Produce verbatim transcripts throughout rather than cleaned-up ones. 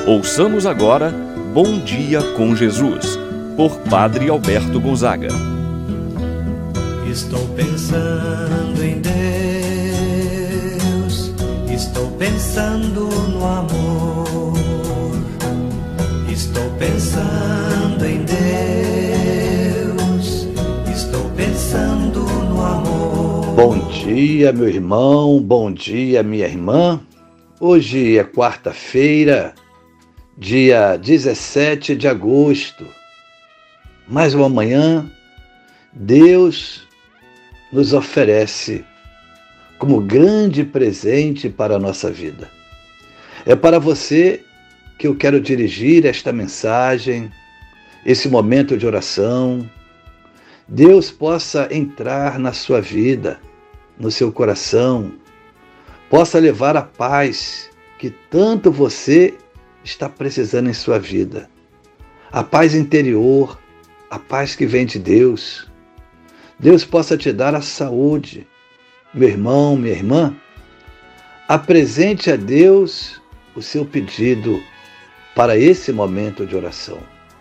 Ouçamos agora Bom Dia com Jesus, por Padre Alberto Gonzaga. Estou pensando em Deus, estou pensando no amor, estou pensando em Deus, estou pensando no amor. Bom dia, meu irmão, bom dia, minha irmã. Hoje é quarta-feira, dia dezessete de agosto. Mais uma manhã, Deus nos oferece como grande presente para a nossa vida. É para você que eu quero dirigir esta mensagem, esse momento de oração. Deus possa entrar na sua vida, no seu coração, possa levar a paz que tanto você está precisando em sua vida. A paz interior, a paz que vem de Deus. Deus possa te dar a saúde. Meu irmão, minha irmã, apresente a Deus o seu pedido para esse momento de oração.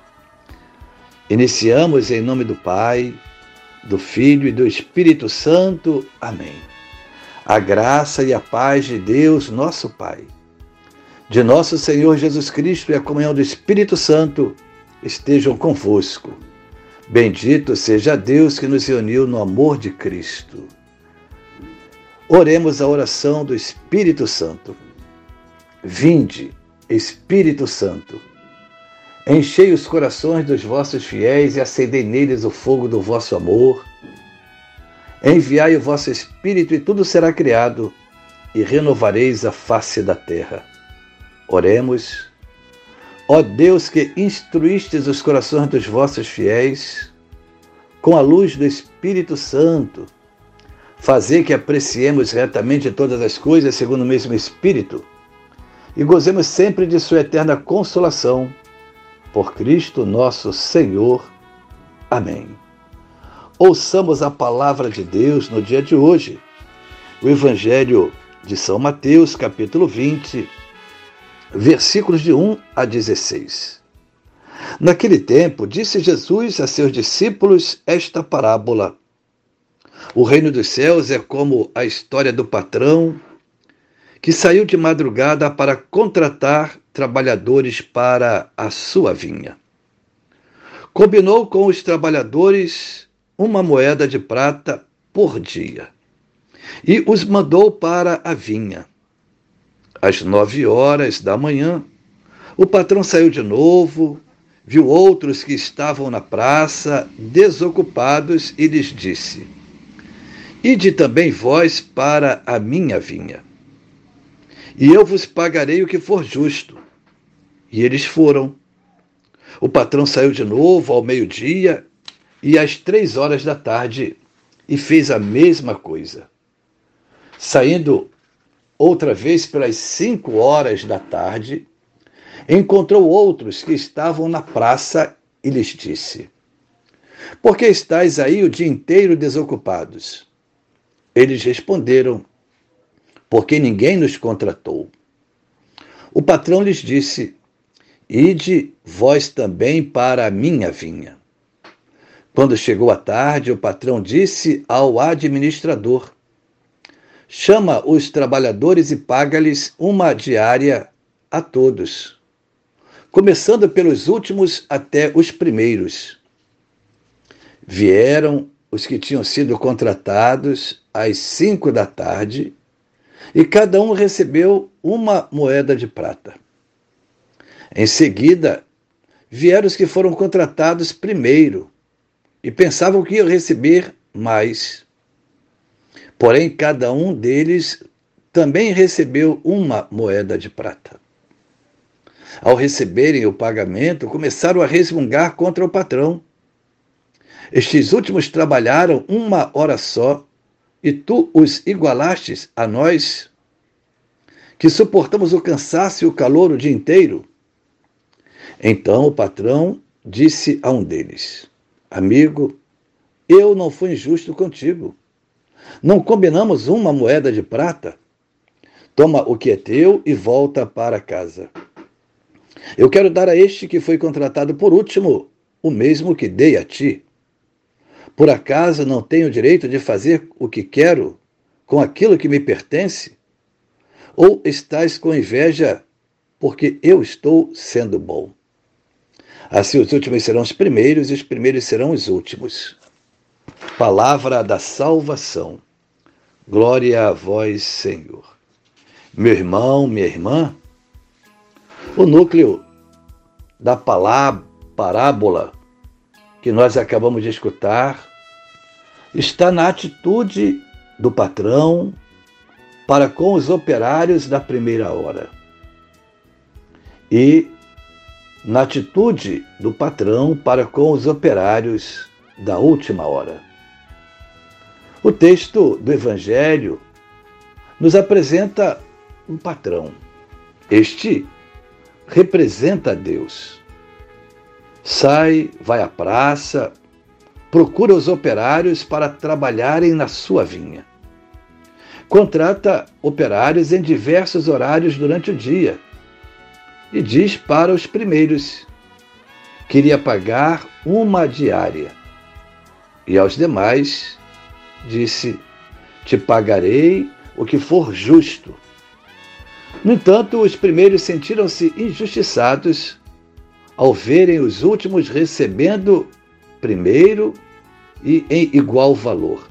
Iniciamos em nome do Pai, do Filho e do Espírito Santo. Amém. A graça e a paz de Deus, nosso Pai, de nosso Senhor Jesus Cristo e a comunhão do Espírito Santo estejam convosco. Bendito seja Deus que nos reuniu no amor de Cristo. Oremos a oração do Espírito Santo. Vinde, Espírito Santo, enchei os corações dos vossos fiéis e acendei neles o fogo do vosso amor. Enviai o vosso Espírito e tudo será criado, e renovareis a face da terra. Oremos. Ó Deus que instruístes os corações dos vossos fiéis, com a luz do Espírito Santo, fazei que apreciemos retamente todas as coisas segundo o mesmo Espírito, e gozemos sempre de sua eterna consolação, por Cristo nosso Senhor. Amém. Ouçamos a palavra de Deus no dia de hoje, o Evangelho de São Mateus, capítulo vinte, versículos de um a dezesseis. Naquele tempo, disse Jesus a seus discípulos esta parábola: O reino dos céus é como a história do patrão que saiu de madrugada para contratar trabalhadores para a sua vinha. Combinou com os trabalhadores uma moeda de prata por dia e os mandou para a vinha. Às nove horas da manhã, o patrão saiu de novo, viu outros que estavam na praça, desocupados, e lhes disse: Ide também vós para a minha vinha, e eu vos pagarei o que for justo. E eles foram. O patrão saiu de novo ao meio-dia e às três horas da tarde, e fez a mesma coisa. Saindo outra vez pelas cinco horas da tarde, encontrou outros que estavam na praça e lhes disse: Por que estáis aí o dia inteiro desocupados? Eles responderam: Porque ninguém nos contratou. O patrão lhes disse: Ide vós também para a minha vinha. Quando chegou a tarde, o patrão disse ao administrador: Chama os trabalhadores e paga-lhes uma diária a todos, começando pelos últimos até os primeiros. Vieram os que tinham sido contratados às cinco da tarde, e cada um recebeu uma moeda de prata. Em seguida, vieram os que foram contratados primeiro, e pensavam que iam receber mais. Porém, cada um deles também recebeu uma moeda de prata. Ao receberem o pagamento, começaram a resmungar contra o patrão. Estes últimos trabalharam uma hora só, e tu os igualastes a nós, que suportamos o cansaço e o calor o dia inteiro? Então o patrão disse a um deles: Amigo, eu não fui injusto contigo. Não combinamos uma moeda de prata? Toma o que é teu e volta para casa. Eu quero dar a este que foi contratado por último o mesmo que dei a ti. Por acaso não tenho o direito de fazer o que quero com aquilo que me pertence? Ou estás com inveja porque eu estou sendo bom? Assim os últimos serão os primeiros e os primeiros serão os últimos. Palavra da salvação. Glória a vós, Senhor. Meu irmão, minha irmã, o núcleo da palavra, parábola que nós acabamos de escutar está na atitude do patrão para com os operários da primeira hora e na atitude do patrão para com os operários da última hora. O texto do Evangelho nos apresenta um patrão. Este representa Deus. Sai, vai à praça, procura os operários para trabalharem na sua vinha. Contrata operários em diversos horários durante o dia e diz para os primeiros que iria pagar uma diária. E aos demais disse: te pagarei o que for justo. No entanto, os primeiros sentiram-se injustiçados ao verem os últimos recebendo primeiro e em igual valor.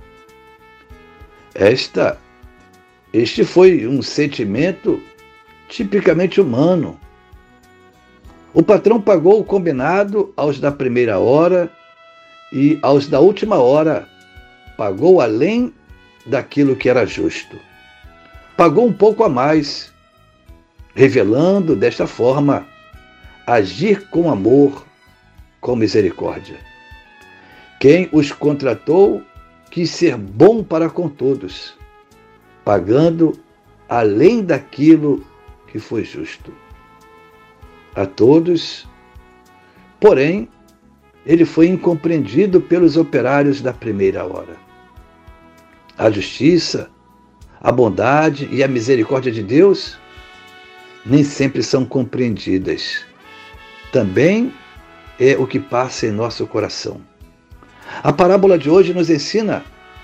Esta, este foi um sentimento tipicamente humano. O patrão pagou o combinado aos da primeira hora e aos da última hora pagou além daquilo que era justo. Pagou um pouco a mais, revelando desta forma agir com amor, com misericórdia. Quem os contratou quis ser bom para com todos, pagando além daquilo que foi justo. A todos, porém, ele foi incompreendido pelos operários da primeira hora. A justiça, a bondade e a misericórdia de Deus nem sempre são compreendidas. Também é o que passa em nosso coração. A parábola de hoje nos ensina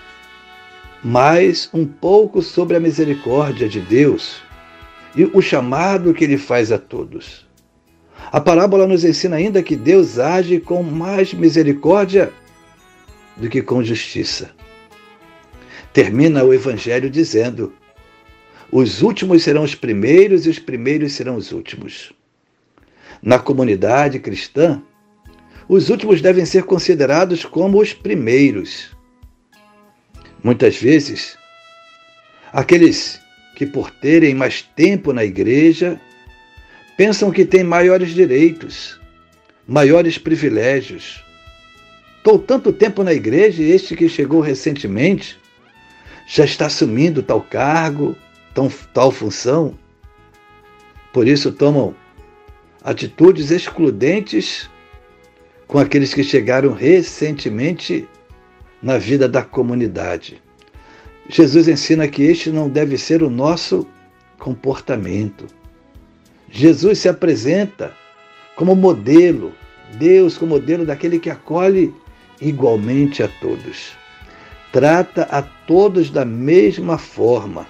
mais um pouco sobre a misericórdia de Deus e o chamado que Ele faz a todos. A parábola nos ensina ainda que Deus age com mais misericórdia do que com justiça. Termina o Evangelho dizendo: os últimos serão os primeiros e os primeiros serão os últimos. Na comunidade cristã, os últimos devem ser considerados como os primeiros. Muitas vezes, aqueles que por terem mais tempo na igreja, pensam que têm maiores direitos, maiores privilégios. Estou tanto tempo na igreja e este que chegou recentemente já está assumindo tal cargo, tal, tal função. Por isso tomam atitudes excludentes com aqueles que chegaram recentemente na vida da comunidade. Jesus ensina que este não deve ser o nosso comportamento. Jesus se apresenta como modelo, Deus como modelo daquele que acolhe igualmente a todos. Trata a todos da mesma forma.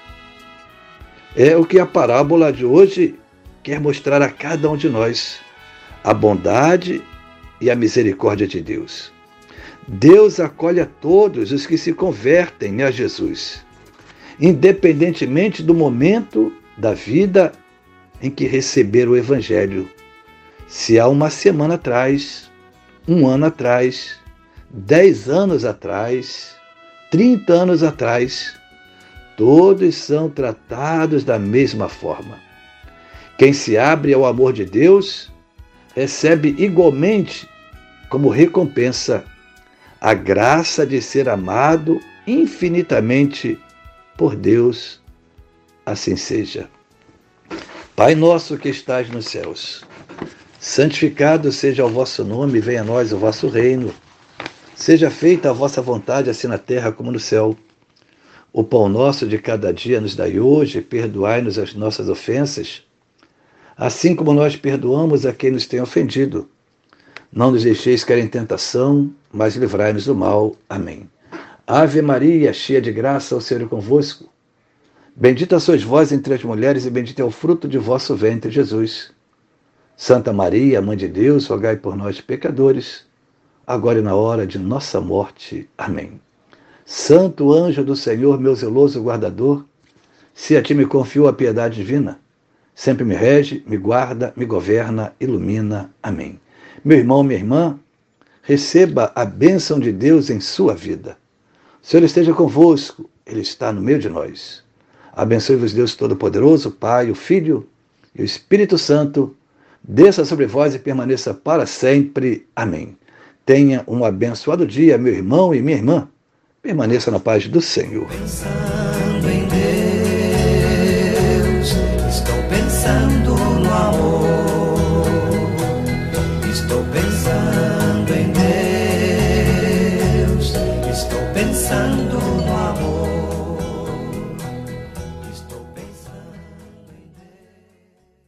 É o que a parábola de hoje quer mostrar a cada um de nós, a bondade e a misericórdia de Deus. Deus acolhe a todos os que se convertem a Jesus, independentemente do momento da vida em que receberam o Evangelho. Se há uma semana atrás, um ano atrás, dez anos atrás, trinta anos atrás, todos são tratados da mesma forma. Quem se abre ao amor de Deus recebe igualmente como recompensa a graça de ser amado infinitamente por Deus. Assim seja. Pai nosso que estás nos céus, santificado seja o vosso nome, venha a nós o vosso reino. Seja feita a vossa vontade, assim na terra como no céu. O pão nosso de cada dia nos dai hoje, perdoai-nos as nossas ofensas, assim como nós perdoamos a quem nos tem ofendido. Não nos deixeis cair em tentação, mas livrai-nos do mal. Amém. Ave Maria, cheia de graça, o Senhor é convosco. Bendita sois vós entre as mulheres, e bendito é o fruto de vosso ventre, Jesus. Santa Maria, Mãe de Deus, rogai por nós, pecadores, agora e na hora de nossa morte. Amém. Santo anjo do Senhor, meu zeloso guardador, se a ti me confio a piedade divina, sempre me rege, me guarda, me governa, ilumina. Amém. Meu irmão, minha irmã, receba a bênção de Deus em sua vida. O Senhor esteja convosco, Ele está no meio de nós. Abençoe-vos Deus Todo-Poderoso, Pai, o Filho e o Espírito Santo, desça sobre vós e permaneça para sempre. Amém. Tenha um abençoado dia, meu irmão e minha irmã. Permaneça na paz do Senhor.